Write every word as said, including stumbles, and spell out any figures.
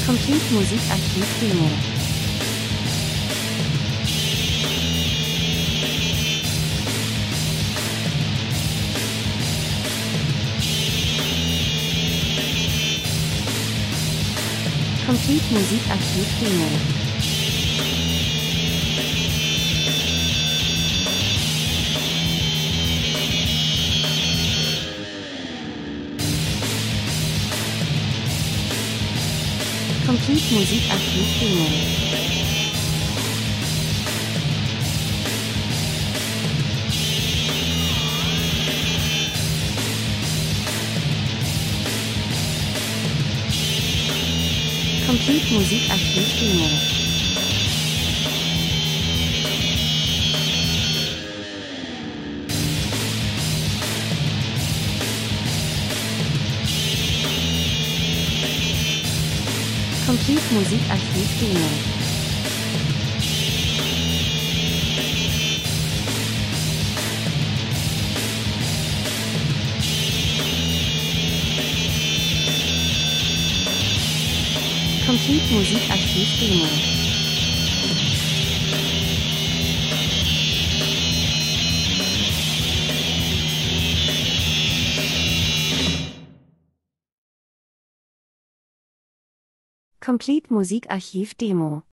Complete Musikarchiv Demo. Complete Musikarchiv Demo. Complete Musikarchiv Demo. Complete Musikarchiv Demo. Complete Musikarchiv Demo. Complete Musikarchiv Demo. Complete Musikarchiv Demo.